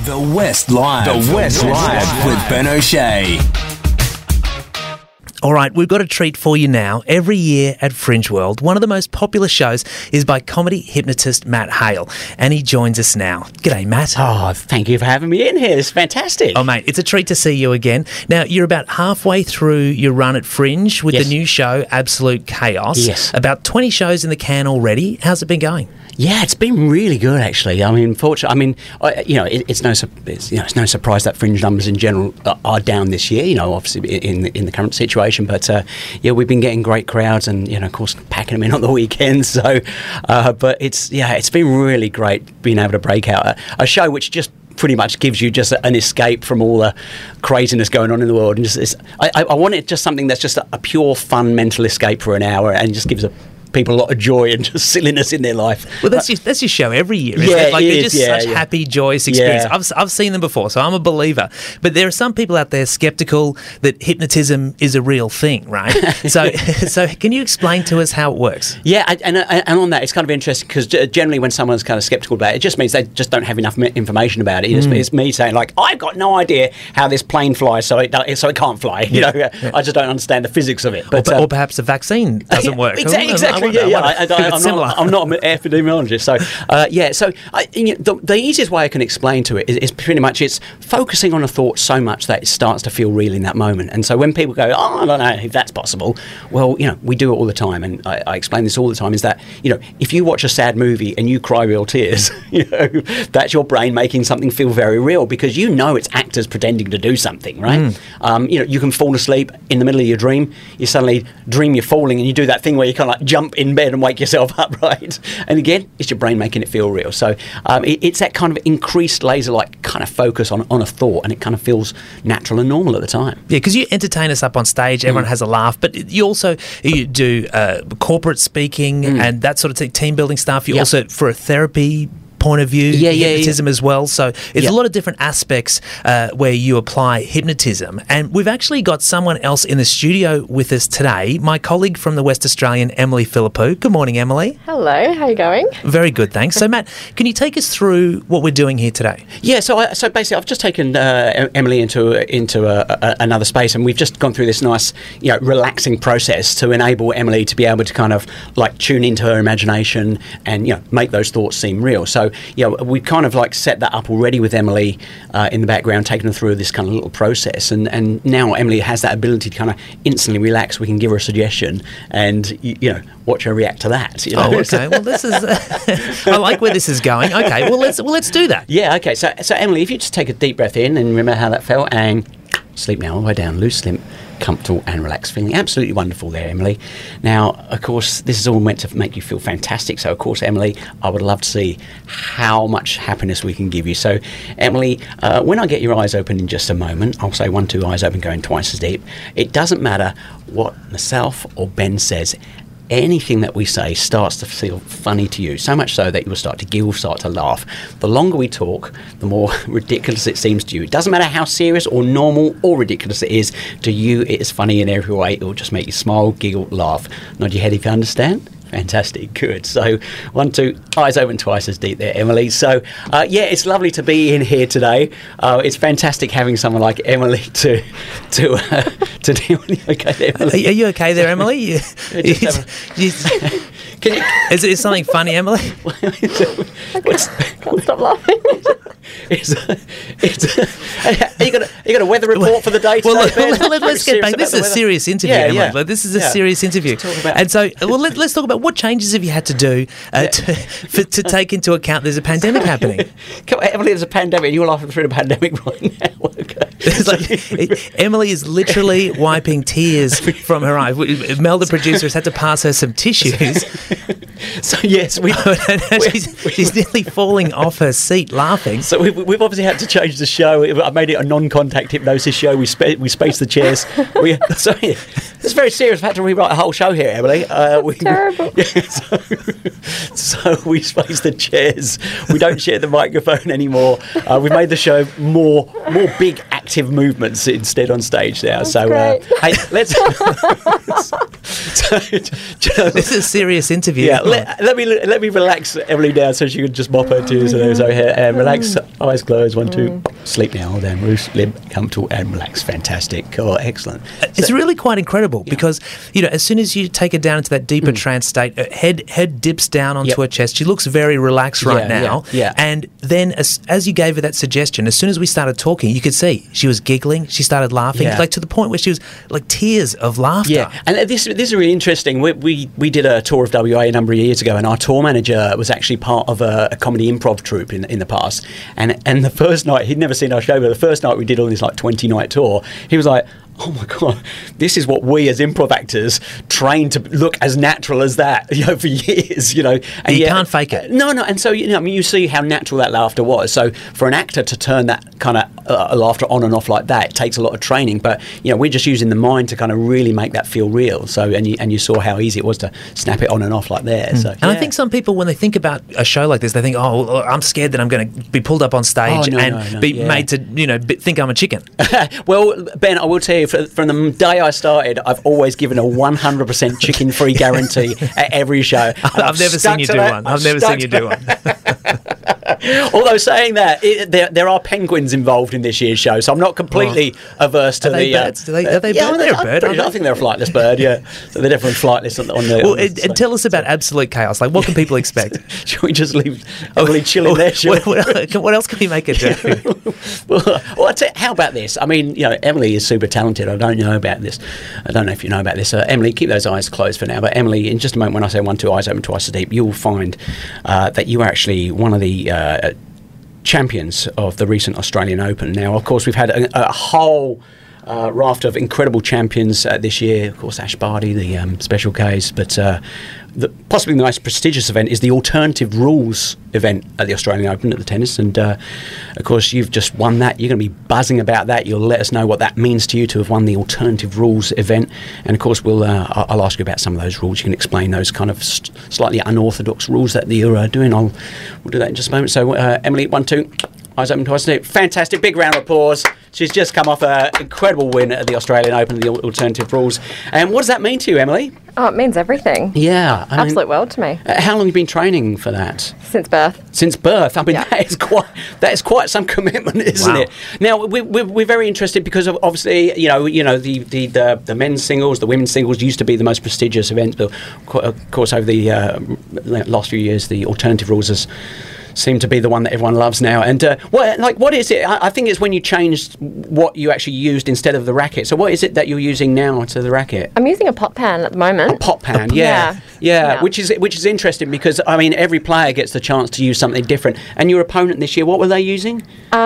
The West Live. The West Live with Ben O'Shea. All right, we've got a treat for you now. Every year at Fringe World, one of the most popular shows is by comedy hypnotist Matt Hale, and he joins us now. G'day, Matt. Oh, thank you for having me in here. It's fantastic. Oh, mate, it's a treat to see you again. Now, you're about halfway through your run at Fringe with the new show, Absolute Chaos. Yes. About 20 shows in the can already. How's it been going? Yeah, it's been really good, actually. I mean, it's no surprise that Fringe numbers in general are down this year. You know, obviously in the current situation, but we've been getting great crowds, and of course, packing them in on the weekends. So, but it's been really great being able to break out a show which just pretty much gives you just an escape from all the craziness going on in the world. And I want it just something that's just a pure fun mental escape for an hour, and just gives people a lot of joy and just silliness in their life. Well, that's your show every year, isn't it? Like, they're just such happy, joyous experience. Yeah. I've seen them before, so I'm a believer. But there are some people out there skeptical that hypnotism is a real thing, right? So can you explain to us how it works? Yeah, and on that, it's kind of interesting because generally when someone's kind of skeptical about it, it just means they just don't have enough information about it. It's me saying, like, I've got no idea how this plane flies, so it can't fly. I just don't understand the physics of it. But, or perhaps the vaccine doesn't work. Exactly. I'm not an epidemiologist, so the easiest way I can explain to it is pretty much it's focusing on a thought so much that it starts to feel real in that moment. And so when people go, I don't know if that's possible, well, we do it all the time, and I explain this all the time. Is that if you watch a sad movie and you cry real tears, that's your brain making something feel very real, because it's actors pretending to do something, right? You can fall asleep in the middle of your dream. You suddenly dream you're falling, and you do that thing where you kind of like jump in bed and wake yourself up, right? And again, it's your brain making it feel real. So it's that kind of increased laser-like kind of focus on a thought, and it kind of feels natural and normal at the time. Yeah, because you entertain us up on stage, everyone has a laugh, but you do corporate speaking and that sort of team building stuff. You also, for a therapy point of view, hypnotism as well. So it's a lot of different aspects where you apply hypnotism. And we've actually got someone else in the studio with us today, my colleague from the West Australian, Emily Philippou. Good morning, Emily. Hello, how are you going? Very good, thanks. So, Matt, can you take us through what we're doing here today? Yeah, so basically I've just taken Emily into another space, and we've just gone through this nice, relaxing process to enable Emily to be able to kind of like tune into her imagination and, make those thoughts seem real. So, we kind of like set that up already with Emily in the background, taking her through this kind of little process. And now Emily has that ability to kind of instantly relax. We can give her a suggestion and, watch her react to that. Oh, okay. Well, this is... I like where this is going. Okay, well, let's do that. Yeah, okay. So Emily, if you just take a deep breath in and remember how that felt, and sleep now all the way down, loose, limp, comfortable and relaxed, feeling absolutely wonderful there, Emily. Now, of course, this is all meant to make you feel fantastic. So, of course, Emily, I would love to see how much happiness we can give you. So, Emily, when I get your eyes open in just a moment, I'll say 1, 2, eyes open, going twice as deep. It doesn't matter what myself or Ben says. Anything that we say starts to feel funny to you, so much so that you will start to giggle, start to laugh. The longer we talk, the more ridiculous it seems to you. It doesn't matter how serious or normal or ridiculous it is. To you, it is funny in every way. It will just make you smile, giggle, laugh. Nod your head if you understand. Fantastic, good. So 1, 2, eyes open twice as deep there, Emily. So it's lovely to be in here today. It's fantastic having someone like Emily to deal with. Okay, there, Emily. Are you okay there, Emily? Is it something funny, Emily? Can't stop laughing. You got a weather report for the day today, well, let's get back. This is a serious interview, Emily. Yeah. This is a serious interview. And so, let's talk about what changes have you had to do to take into account there's a pandemic happening. Emily, there's a pandemic, and you're laughing through the pandemic right now. Okay. Emily is literally wiping tears from her eyes. Mel, the producer, has had to pass her some tissues. So yes, she's nearly falling off her seat laughing. So we've obviously had to change the show. I made it a non-contact hypnosis show. We spaced the chairs. It's very serious. We've had to rewrite a whole show here, Emily. Terrible. So we spaced the chairs. We don't share the microphone anymore. We've made the show more big active movements instead on stage now. That's so great. Hey, let's. This is a serious interview. Yeah, let me relax Emily down so she can just mop her tears and relax. Eyes closed, 1, 2. Sleep now, then loose, limp, comfortable and relaxed. Fantastic. Oh, excellent. It's really quite incredible because, as soon as you take her down into that deeper trance state, head dips down onto her chest. She looks very relaxed now. Yeah. And then as you gave her that suggestion, as soon as we started talking, you could see she was giggling. She started laughing, like to the point where she was like tears of laughter. Yeah, and this is really interesting. We did a tour of WA a number of years ago, and our tour manager was actually part of a comedy improv troupe in the past. And the first night, he'd never seen our show, but the first night we did on this like 20-night tour, he was like, oh my God, this is what we as improv actors train to look as natural as that, for years, And you can't fake it. No. And so, you see how natural that laughter was. So for an actor to turn that kind of laughter on and off like that, it takes a lot of training. But, we're just using the mind to kind of really make that feel real. So, and you saw how easy it was to snap it on and off like there. So, and I think some people, when they think about a show like this, they think, oh, well, I'm scared that I'm going to be pulled up on stage be made to, think I'm a chicken. Well, Ben, I will tell you, from the day I started, I've always given a 100% chicken-free guarantee at every show. I've never seen you do one. I've never seen you do one. Although saying that, there are penguins involved in this year's show, so I'm not completely averse to the... birds? Are they yeah, they're a bird, I think they're a flightless bird, yeah. So they're definitely flightless on the... Well, and tell us about Absolute Chaos. Like, what can people expect? Should we just leave Emily chilling there? What else can we make her do? Well, I'll tell you, how about this? I mean, Emily is super talented. I don't know about this. I don't know if you know about this. Emily, keep those eyes closed for now. But Emily, in just a moment, when I say 1, 2, eyes open, twice as deep, you will find that you are actually one of the champions of the recent Australian Open. Now, of course, we've had a whole raft of incredible champions this year. Of course, Ash Barty, the special case, but possibly the most prestigious event is the Alternative Rules event at the Australian Open at the tennis. And, of course, you've just won that. You're going to be buzzing about that. You'll let us know what that means to you to have won the Alternative Rules event. And, of course, I'll ask you about some of those rules. You can explain those kind of slightly unorthodox rules that you're doing. We'll do that in just a moment. So, Emily, 1, 2, eyes open, twice. Fantastic. Big round of applause. She's just come off an incredible win at the Australian Open, the Alternative Rules. And what does that mean to you, Emily? Oh, it means everything. Yeah. Absolute world to me. How long have you been training for that? Since birth. Since birth. I mean, that is quite some commitment, isn't it? Now, we're very interested because of, obviously, the men's singles, the women's singles used to be the most prestigious event. But of course, over the last few years, the Alternative Rules has seem to be the one that everyone loves now. And what is it? I think it's when you changed what you actually used instead of the racket. So what is it that you're using now to the racket? I'm using a pot pan at the moment. A pot pan, yeah. Which is interesting because I mean every player gets the chance to use something different. And your opponent this year, what were they using?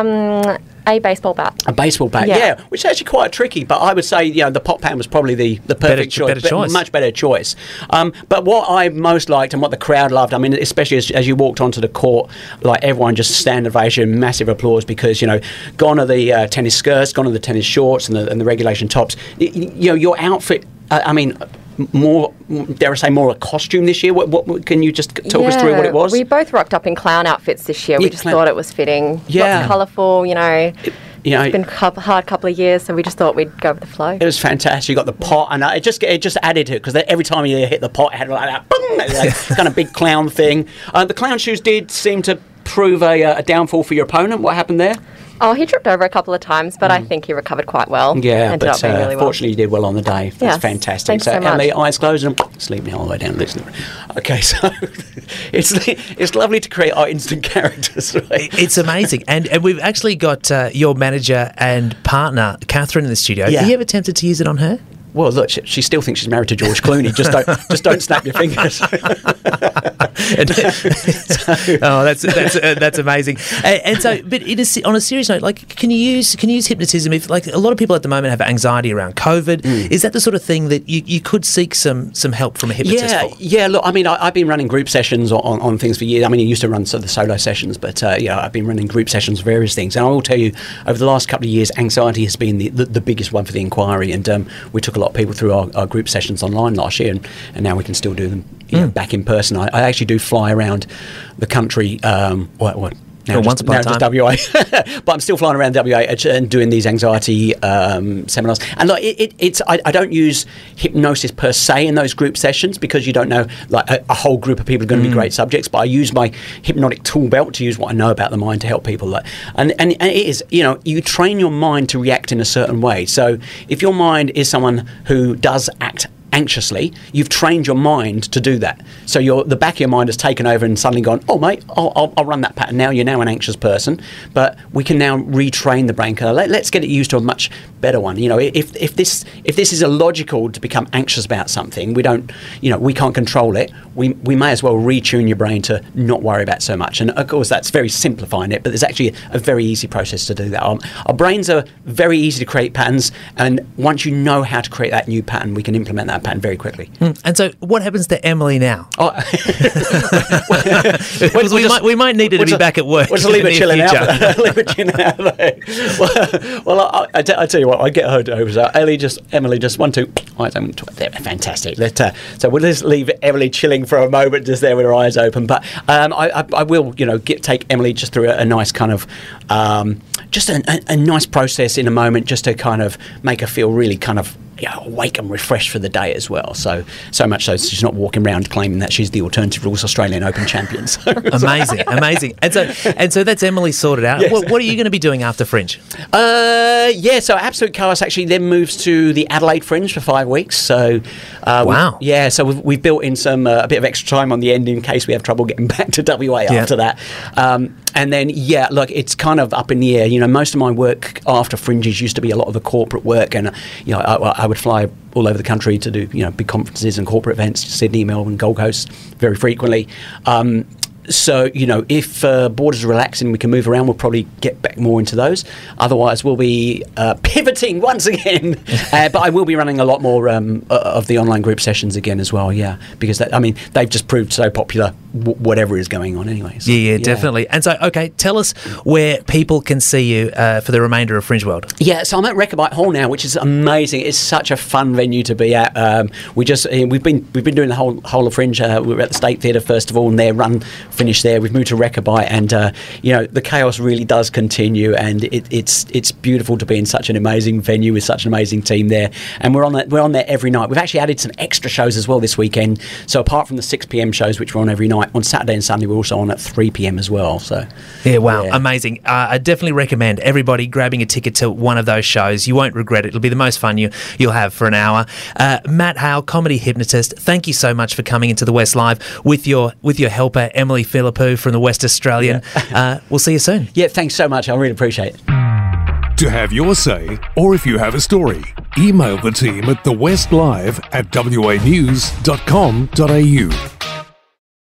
A baseball bat. A baseball bat, yeah, which is actually quite tricky. But I would say, the pot pan was probably the perfect choice. Much better choice. But what I most liked and what the crowd loved, I mean, especially as you walked onto the court, like everyone just standing ovation, massive applause because, gone are the tennis skirts, gone are the tennis shorts and the regulation tops. Your outfit, more, dare I say, more a costume this year? What can you just talk us through what it was? We both rocked up in clown outfits this year. We just thought it was fitting. Yeah. Lots colourful, it's been a hard couple of years, so we just thought we'd go with the flow. It was fantastic. You got the pot, and it just added to it because every time you hit the pot, it had like that, boom, like kind of big clown thing. The clown shoes did seem to prove a downfall for your opponent. What happened there? Oh, he tripped over a couple of times, but I think he recovered quite well. Yeah, ended up being really well. Fortunately, you did well on the day. That's fantastic. Thanks so much. Emily, eyes closed and sleep now all the way down. Listen. Okay, so it's lovely to create our instant characters, right? It's amazing. And we've actually got your manager and partner, Catherine, in the studio. Yeah. Have you ever attempted to use it on her? Well, look, she still thinks she's married to George Clooney. Just don't snap your fingers. That's amazing. And so, but on a serious note, like, can you use hypnotism if, like, a lot of people at the moment have anxiety around COVID? Is that the sort of thing that you could seek some help from a hypnotist for? Yeah. Look, I mean, I've been running group sessions on things for years. I mean, I used to run sort of the solo sessions, but I've been running group sessions, various things. And I will tell you, over the last couple of years, anxiety has been the biggest one for the inquiry. And we took a lot of people through our group sessions online last year, and now we can still do them back in person. I actually do fly around the country Now once upon a time. Just WA. But I'm still flying around WA and doing these anxiety seminars. And look, I don't use hypnosis per se in those group sessions because you don't know, like a whole group of people are going to be great subjects, but I use my hypnotic tool belt to use what I know about the mind to help people. And it is, you train your mind to react in a certain way. So if your mind is someone who does act anxiously, you've trained your mind to do that. So the back of your mind has taken over and suddenly gone, oh mate, I'll run that pattern now. You're now an anxious person, but we can now retrain the brain. Let's get it used to a much better one. If this is illogical to become anxious about something, we can't control it. We may as well retune your brain to not worry about so much. And of course, that's very simplifying it, but there's actually a very easy process to do that. Our brains are very easy to create patterns, and once you know how to create that new pattern, we can implement that pattern very quickly. And so what happens to Emily now? Oh. we might need her to be back at work. We'll just leave her chilling out. Leave her chilling out there. Well, I tell you what, I get her over. So Emily, just 1, 2 eyes open. They're fantastic. So we'll just leave Emily chilling for a moment, just there with her eyes open. But I will, take Emily just through a nice kind of just a nice process in a moment, just to kind of make her feel really kind of awake and refreshed for the day as well. So much so she's not walking around claiming that she's the Alternative Rules Australian Open champion. Amazing. And so that's Emily sorted out. Yes. What are you going to be doing after Fringe? So Absolute Chaos actually then moves to the Adelaide Fringe for 5 weeks. So wow. So we've built in a bit of extra time on the end in case we have trouble getting back to WA after that. And then, look, it's kind of up in the air. Most of my work after Fringes used to be a lot of the corporate work, and I would fly all over the country to do big conferences and corporate events, Sydney, Melbourne, Gold Coast, very frequently. So, if borders are relaxing, we can move around, we'll probably get back more into those. Otherwise, we'll be pivoting once again. But I will be running a lot more of the online group sessions again as well, because, they've just proved so popular, whatever is going on anyway. So, yeah, definitely. And so, okay, tell us where people can see you for the remainder of Fringe World. Yeah, so I'm at Rechabite Hall now, which is amazing. It's such a fun venue to be at. We've been doing the whole of Fringe. We were at the State Theatre first of all, and their run finished there. We've moved to Rechabite, and the chaos really does continue, and it's beautiful to be in such an amazing venue with such an amazing team there. And we're on there every night. We've actually added some extra shows as well this weekend. So apart from the 6 p.m. shows, which we're on every night, on Saturday and Sunday we're also on at 3 p.m. as well. So amazing. I definitely recommend everybody grabbing a ticket to one of those shows. You won't regret it. It'll be the most fun you'll have for an hour. Matt Hale, comedy hypnotist, thank you so much for coming into the West Live with your helper Emily Philippou from the West Australian. We'll see you soon. Yeah, thanks so much. I really appreciate it. To have your say, or if you have a story, email the team at thewestlive@wanews.com.au.